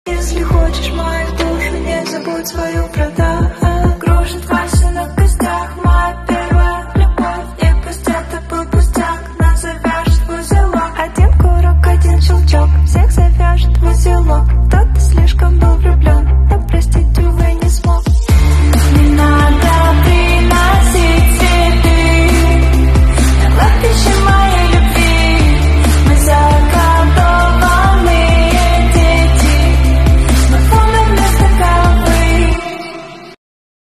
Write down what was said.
Если хочешь мою душу, не забудь свою правду.